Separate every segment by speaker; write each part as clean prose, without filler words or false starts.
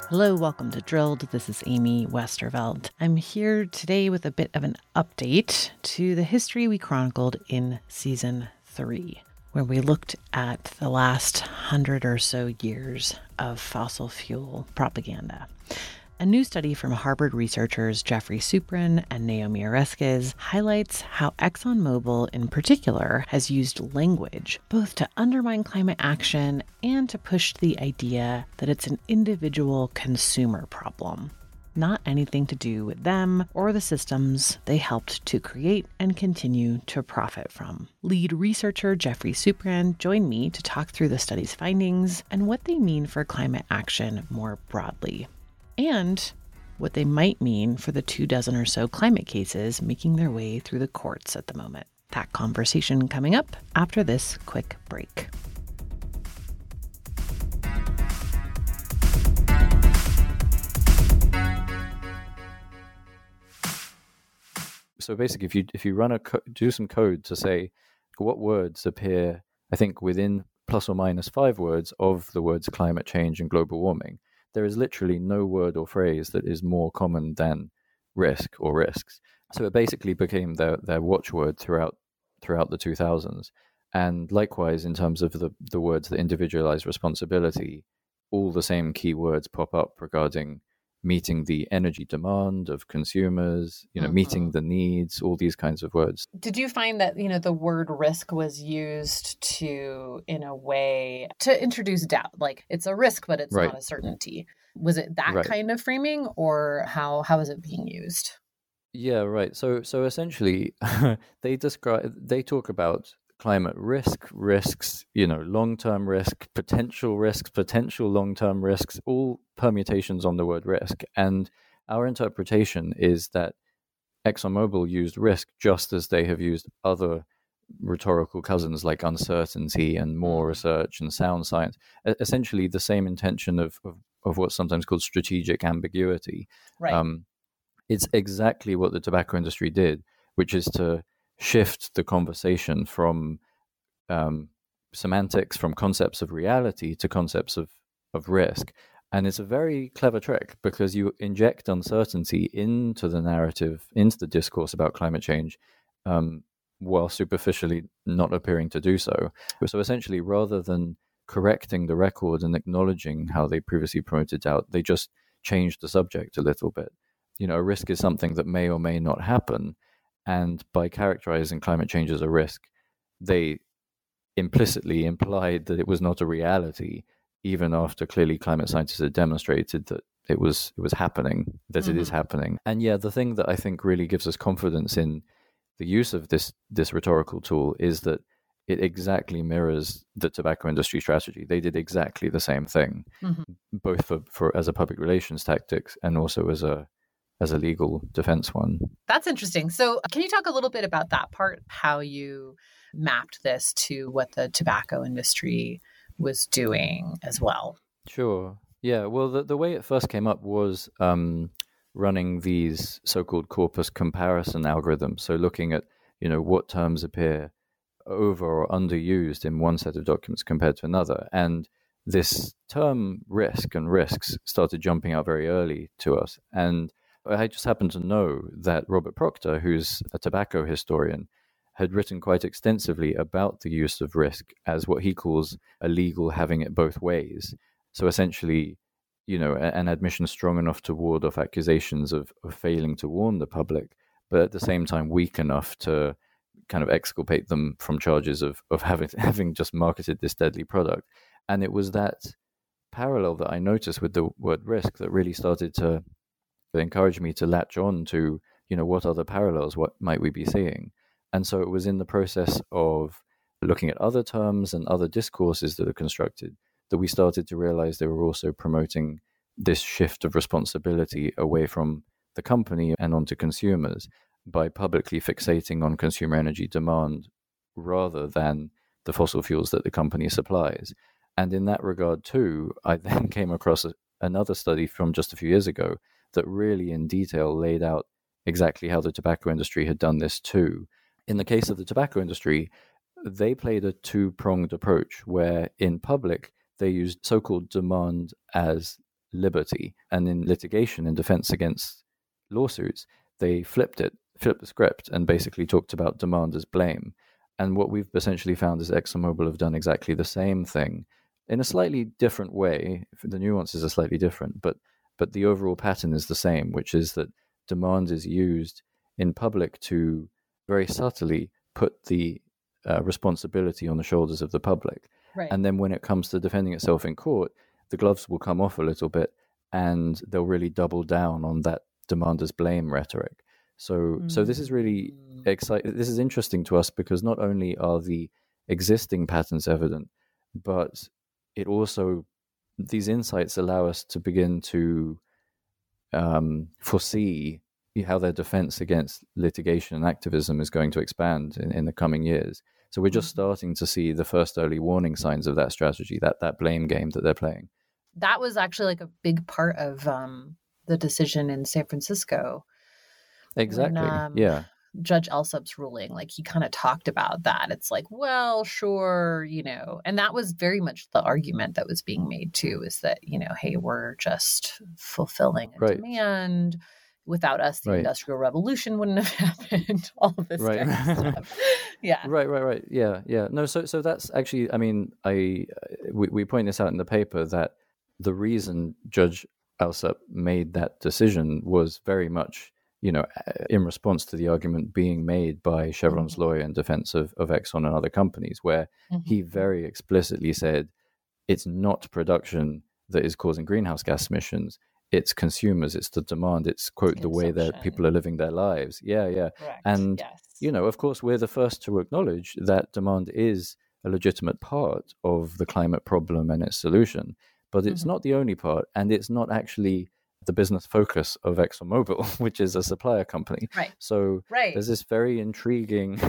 Speaker 1: Hello, welcome to Drilled. This is Amy Westerveld. I'm here today with a bit of an update to the history we chronicled in Season 3, where we looked at the last 100 or so years of fossil fuel propaganda. A new study from Harvard researchers Jeffrey Suprin and Naomi Oreskes highlights how ExxonMobil in particular has used language both to undermine climate action and to push the idea that it's an individual consumer problem, not anything to do with them or the systems they helped to create and continue to profit from. Lead researcher Jeffrey Suprin joined me to talk through the study's findings and what they mean for climate action more broadly, and what they might mean for the 24 or so climate cases making their way through the courts at the moment. That conversation coming up after this quick break.
Speaker 2: So basically, if you run do some code to say what words appear, I think within plus or minus 5 words of the words climate change and global warming, there is literally no word or phrase that is more common than risk or risks. So it basically became their watchword throughout the 2000s. And likewise, in terms of the words that individualize responsibility, all the same keywords pop up regarding meeting the energy demand of consumers, meeting the needs, all these kinds of words.
Speaker 1: Did you find that, the word risk was used in a way to introduce doubt? Like it's a risk, but it's not a certainty. Was it that kind of framing, or how is it being used?
Speaker 2: Yeah, right. So essentially, they talk about climate risks, long-term risk, potential long-term risks, all permutations on the word risk. And our interpretation is that ExxonMobil used risk just as they have used other rhetorical cousins like uncertainty and more research and sound science, essentially the same intention of what's sometimes called strategic ambiguity.
Speaker 1: Right.
Speaker 2: It's exactly what the tobacco industry did, which is to shift the conversation from semantics, from concepts of reality to concepts of risk. And it's a very clever trick because you inject uncertainty into the narrative, into the discourse about climate change, while superficially not appearing to do so. So essentially, rather than correcting the record and acknowledging how they previously promoted doubt, they just changed the subject a little bit. A risk is something that may or may not happen. And by characterizing climate change as a risk, they implicitly implied that it was not a reality, even after clearly climate scientists had demonstrated that it was happening, that it is happening. And yeah, the thing that I think really gives us confidence in the use of this rhetorical tool is that it exactly mirrors the tobacco industry strategy. They did exactly the same thing, both for as a public relations tactics and also as a legal defense one.
Speaker 1: That's interesting. So can you talk a little bit about that part, how you mapped this to what the tobacco industry was doing as well?
Speaker 2: Sure. Yeah. Well, the way it first came up was running these so-called corpus comparison algorithms. So looking at, what terms appear over or underused in one set of documents compared to another. And this term risk and risks started jumping out very early to us. And I just happened to know that Robert Proctor, who's a tobacco historian, had written quite extensively about the use of risk as what he calls a legal having it both ways. So essentially, an admission strong enough to ward off accusations of failing to warn the public, but at the same time weak enough to kind of exculpate them from charges of having just marketed this deadly product. And it was that parallel that I noticed with the word risk that really started to encourage me to latch on to, what other parallels, what might we be seeing? And so it was in the process of looking at other terms and other discourses that are constructed that we started to realize they were also promoting this shift of responsibility away from the company and onto consumers by publicly fixating on consumer energy demand rather than the fossil fuels that the company supplies. And in that regard, too, I then came across another study from just a few years ago that really in detail laid out exactly how the tobacco industry had done this too. In the case of the tobacco industry, they played a two-pronged approach where in public, they used so-called demand as liberty. And in litigation, in defense against lawsuits, they flipped the script, and basically talked about demand as blame. And what we've essentially found is ExxonMobil have done exactly the same thing in a slightly different way. The nuances are slightly different, but the overall pattern is the same, which is that demand is used in public to very subtly put the responsibility on the shoulders of the public.
Speaker 1: Right.
Speaker 2: And then when it comes to defending itself in court, the gloves will come off a little bit, and they'll really double down on that demand as blame rhetoric. So this is really exciting. This is interesting to us because not only are the existing patterns evident, but it also, these insights allow us to begin to foresee how their defense against litigation and activism is going to expand in the coming years. So we're just starting to see the first early warning signs of that strategy, that blame game that they're playing.
Speaker 1: That was actually like a big part of the decision in San Francisco.
Speaker 2: Exactly.
Speaker 1: When, Judge Alsup's ruling, like he kind of talked about that. It's like, well, sure, and that was very much the argument that was being made too, is that, hey, we're just fulfilling a demand. Without us, the Industrial Revolution wouldn't have happened. All of this kind of stuff. Yeah.
Speaker 2: Right. Yeah. No, so that's actually, I mean, we point this out in the paper that the reason Judge Alsup made that decision was very much, in response to the argument being made by Chevron's lawyer in defense of Exxon and other companies, where he very explicitly said it's not production that is causing greenhouse gas emissions. It's consumers, it's the demand, it's, quote, the way that people are living their lives. Yeah.
Speaker 1: Correct.
Speaker 2: And, of course, we're the first to acknowledge that demand is a legitimate part of the climate problem and its solution. But it's not the only part, and it's not actually the business focus of ExxonMobil, which is a supplier company.
Speaker 1: Right.
Speaker 2: So there's this very intriguing,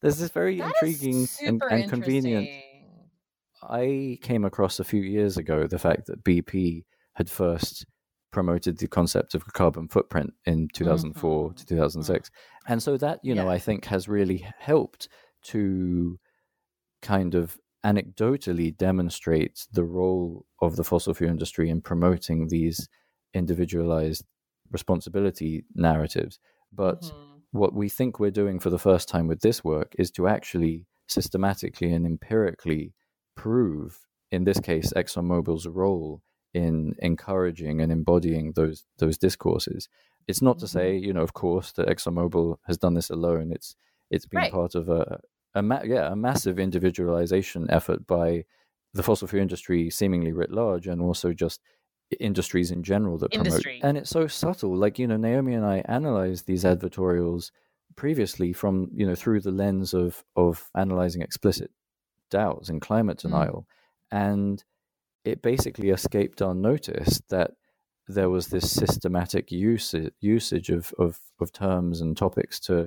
Speaker 2: and convenient. I came across a few years ago the fact that BP had first promoted the concept of a carbon footprint in 2004 to 2006. And so that, I think has really helped to kind of anecdotally demonstrate the role of the fossil fuel industry in promoting these individualized responsibility narratives. But what we think we're doing for the first time with this work is to actually systematically and empirically prove, in this case, ExxonMobil's role in encouraging and embodying those discourses. It's not to say, of course, that ExxonMobil has done this alone. It's been part of a massive individualization effort by the fossil fuel industry, seemingly writ large, and also just industries in general that promote. And it's so subtle. Like, Naomi and I analyzed these advertorials previously from, through the lens of analyzing explicit doubts and climate denial. And it basically escaped unnoticed that there was this systematic usage of terms and topics to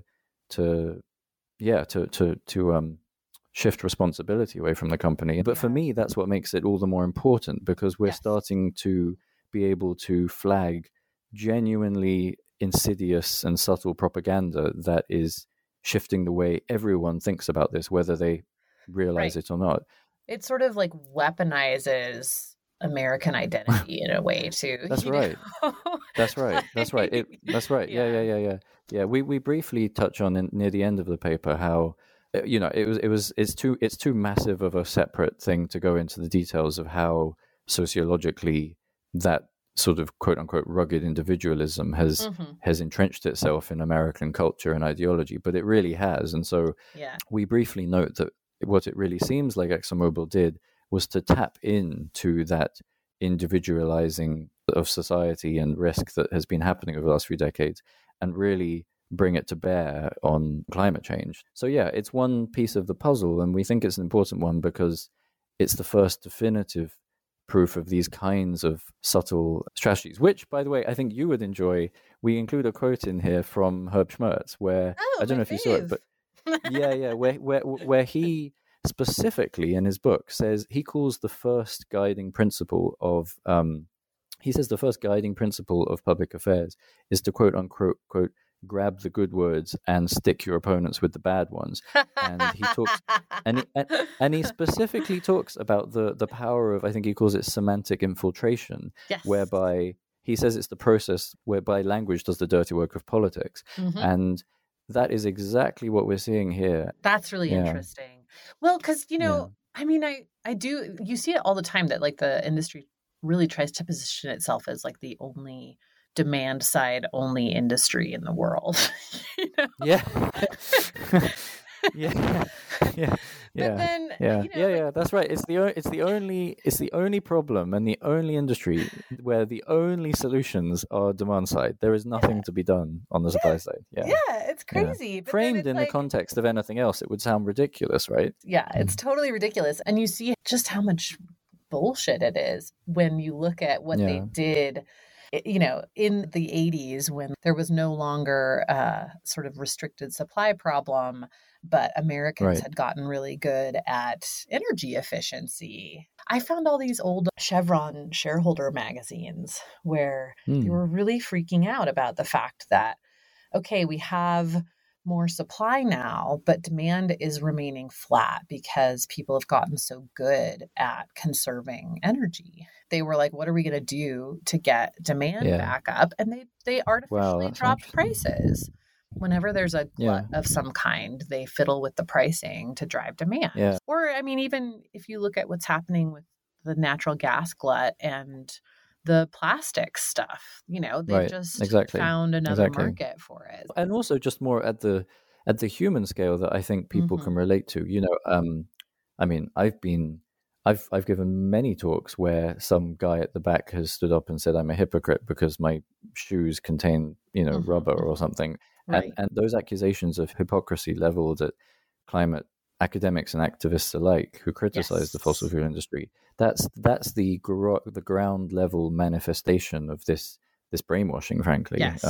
Speaker 2: shift responsibility away from the company. But for me, that's what makes it all the more important, because we're starting to be able to flag genuinely insidious and subtle propaganda that is shifting the way everyone thinks about this, whether they realize it or not.
Speaker 1: It sort of like weaponizes American identity in a way too.
Speaker 2: That's right. That's right. That's right. That's right. Yeah. We briefly touch on near the end of the paper how it's too massive of a separate thing to go into the details of how sociologically that sort of quote unquote rugged individualism has entrenched itself in American culture and ideology, but it really has. And so we briefly note that what it really seems like ExxonMobil did was to tap into that individualizing of society and risk that has been happening over the last few decades and really bring it to bear on climate change. So it's one piece of the puzzle, and we think it's an important one because it's the first definitive proof of these kinds of subtle strategies, which, by the way, I think you would enjoy. We include a quote in here from Herb Schmertz where, I don't know if you saw it, but where he specifically in his book says, he calls the first guiding principle of, he says the first guiding principle of public affairs is to quote unquote, quote, grab the good words and stick your opponents with the bad ones. And he talks, and he specifically talks about the power of, I think he calls it semantic infiltration,
Speaker 1: Yes.
Speaker 2: whereby he says it's the process whereby language does the dirty work of politics. And that is exactly what we're seeing here.
Speaker 1: That's really interesting. Well, because, I mean, I do, you see it all the time that like the industry really tries to position itself as like the only demand side only industry in the world.
Speaker 2: Yeah.
Speaker 1: But then,
Speaker 2: that's right. It's the only problem and the only industry where the only solutions are demand side. There is nothing to be done on the supply side. Yeah,
Speaker 1: it's crazy. But
Speaker 2: framed in the context of anything else, it would sound ridiculous, right?
Speaker 1: Yeah, it's totally ridiculous, and you see just how much bullshit it is when you look at what they did. In the 80s, when there was no longer a sort of restricted supply problem, but Americans had gotten really good at energy efficiency. I found all these old Chevron shareholder magazines where they were really freaking out about the fact that, okay, we have more supply now, but demand is remaining flat because people have gotten so good at conserving energy. They were like, what are we going to do to get demand back up? And they artificially dropped prices. Whenever there's a glut of some kind, they fiddle with the pricing to drive demand.
Speaker 2: Yeah.
Speaker 1: Or, I mean, even if you look at what's happening with the natural gas glut and the plastic stuff, they just found another market for it.
Speaker 2: And also just more at the human scale that I think people can relate to. I mean, I've given many talks where some guy at the back has stood up and said I'm a hypocrite because my shoes contain, rubber or something.
Speaker 1: Right.
Speaker 2: And those accusations of hypocrisy leveled at climate academics and activists alike who criticize the fossil fuel industry. That's the ground level manifestation of this brainwashing, frankly.
Speaker 1: Yes.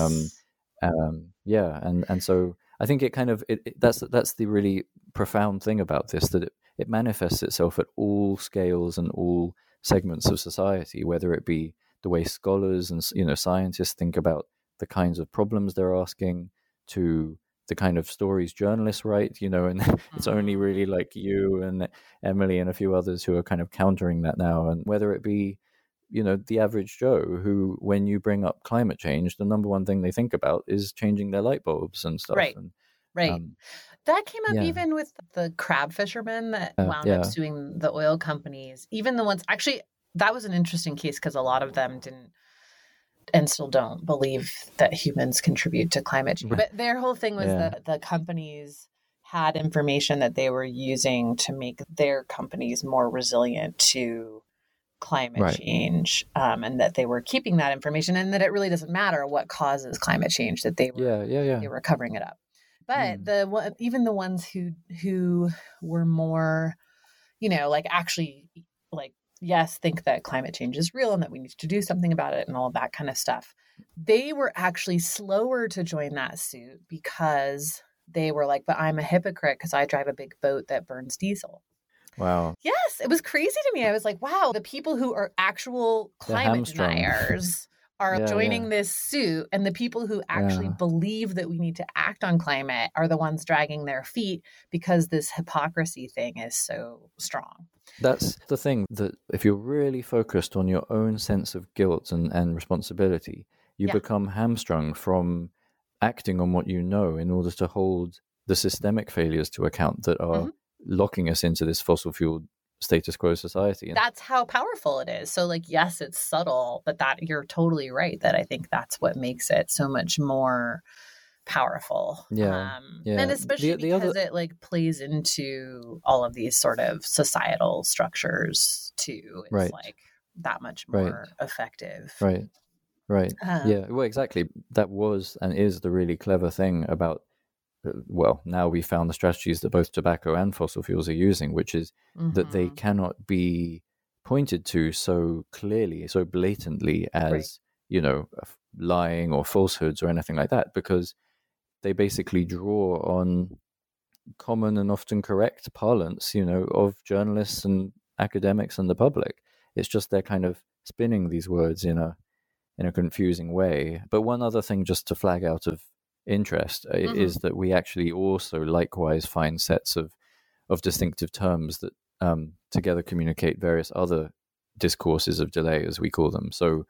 Speaker 2: And so I think it kind of that's the really profound thing about this, that it manifests itself at all scales and all segments of society, whether it be the way scholars and scientists think about the kinds of problems they're asking, to the kind of stories journalists write, and it's only really like you and Emily and a few others who are kind of countering that now. And whether it be, the average Joe who, when you bring up climate change, the number one thing they think about is changing their light bulbs and stuff.
Speaker 1: Right.
Speaker 2: And,
Speaker 1: right. That came up even with the crab fishermen that wound up suing the oil companies, even the ones, actually, that was an interesting case because a lot of them didn't and still don't believe that humans contribute to climate change. But their whole thing was that the companies had information that they were using to make their companies more resilient to climate change, and that they were keeping that information, and that it really doesn't matter what causes climate change, that they were they were covering it up. But even the ones who were more, actually yes, think that climate change is real and that we need to do something about it and all of that kind of stuff, they were actually slower to join that suit because they were like, but I'm a hypocrite because I drive a big boat that burns diesel.
Speaker 2: Wow.
Speaker 1: Yes, it was crazy to me. I was like, wow, the people who are actual climate deniers are joining this suit, and the people who actually believe that we need to act on climate are the ones dragging their feet because this hypocrisy thing is so strong.
Speaker 2: That's the thing, that if you're really focused on your own sense of guilt and responsibility, you become hamstrung from acting on what you know in order to hold the systemic failures to account that are locking us into this fossil fuel status quo society.
Speaker 1: That's how powerful it is. So yes, it's subtle, but that you're totally right that I think that's what makes it so much more powerful. And especially because it plays into all of these sort of societal structures too. It's that much more effective.
Speaker 2: Right. Well, exactly. That was and is the really clever thing about now we found the strategies that both tobacco and fossil fuels are using, which is that they cannot be pointed to so clearly, so blatantly as, lying or falsehoods or anything like that, because they basically draw on common and often correct parlance, of journalists and academics and the public. It's just they're kind of spinning these words in a confusing way. But one other thing just to flag out of interest is that we actually also likewise find sets of distinctive terms that together communicate various other discourses of delay, as we call them. So,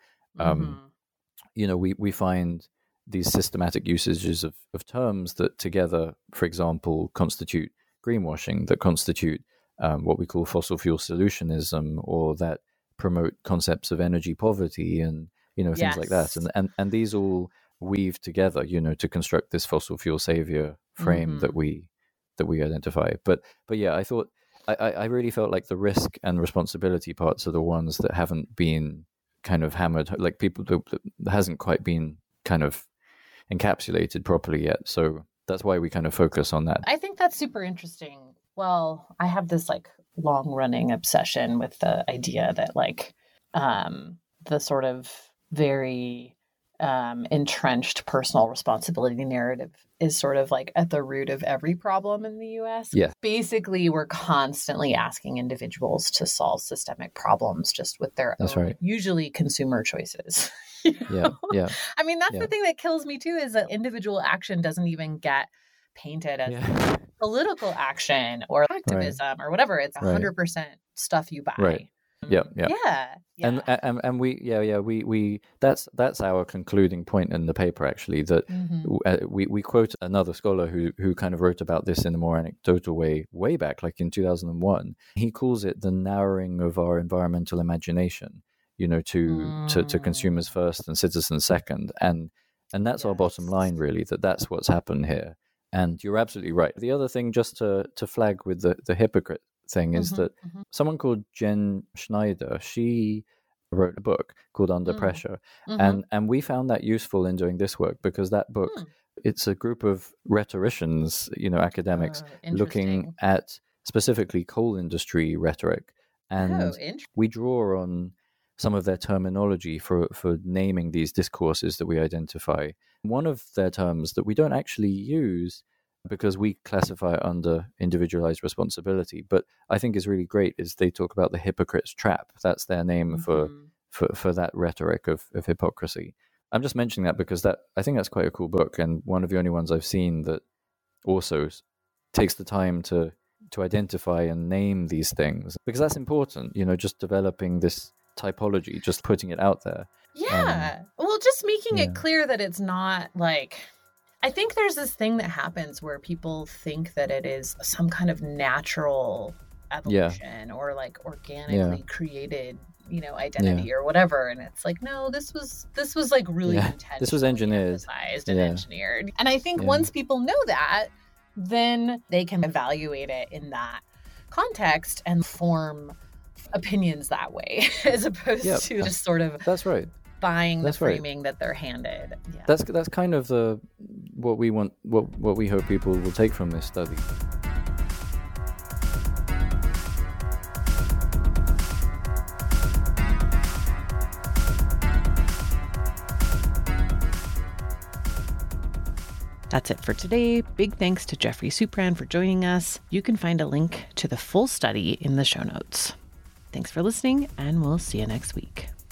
Speaker 2: we find these systematic usages of terms that together, for example, constitute greenwashing, that constitute what we call fossil fuel solutionism, or that promote concepts of energy poverty and, things like that. And these all weave together, to construct this fossil fuel savior frame that we identify. But yeah, I really felt like the risk and responsibility parts are the ones that haven't been kind of hammered, like people that hasn't quite been kind of encapsulated properly yet. So that's why we kind of focus on that.
Speaker 1: I think that's super interesting. Well, I have this like long running obsession with the idea that like the sort of very entrenched personal responsibility narrative is sort of like at the root of every problem in the US.
Speaker 2: Yeah.
Speaker 1: Basically, we're constantly asking individuals to solve systemic problems just with their own, usually consumer choices.
Speaker 2: Yeah.
Speaker 1: I mean, that's the thing that kills me too, is that individual action doesn't even get painted as political action or activism or whatever. It's 100% stuff you buy.
Speaker 2: Right. Yeah. And we that's our concluding point in the paper, actually, that we quote another scholar who kind of wrote about this in a more anecdotal way back, like in 2001. He calls it the narrowing of our environmental imagination, to consumers first and citizens second, and that's our bottom line, really, that's what's happened here. And you're absolutely right. The other thing, just to flag with the hypocrite thing, is that someone called Jen Schneider, she wrote a book called Under Pressure. And we found that useful in doing this work, because that book, it's a group of rhetoricians, academics, looking at specifically coal industry rhetoric. And we draw on some of their terminology for naming these discourses that we identify. One of their terms that we don't actually use because we classify it under individualized responsibility, but I think is really great, is they talk about the hypocrite's trap. That's their name for that rhetoric of hypocrisy. I'm just mentioning that because I think that's quite a cool book, and one of the only ones I've seen that also takes the time to identify and name these things, because that's important, just developing this typology, just putting it out there.
Speaker 1: Yeah. Well, just making it clear that it's not like, I think there's this thing that happens where people think that it is some kind of natural evolution or like organically created, identity or whatever. And it's like, no, this was like really intentional.
Speaker 2: This was engineered.
Speaker 1: Emphasized and engineered. And I think once people know that, then they can evaluate it in that context and form opinions that way, as opposed to just sort of buying the framing that they're handed. Yeah.
Speaker 2: That's kind of what we want, what we hope people will take from this study.
Speaker 1: That's it for today. Big thanks to Jeffrey Supran for joining us. You can find a link to the full study in the show notes. Thanks for listening, and we'll see you next week.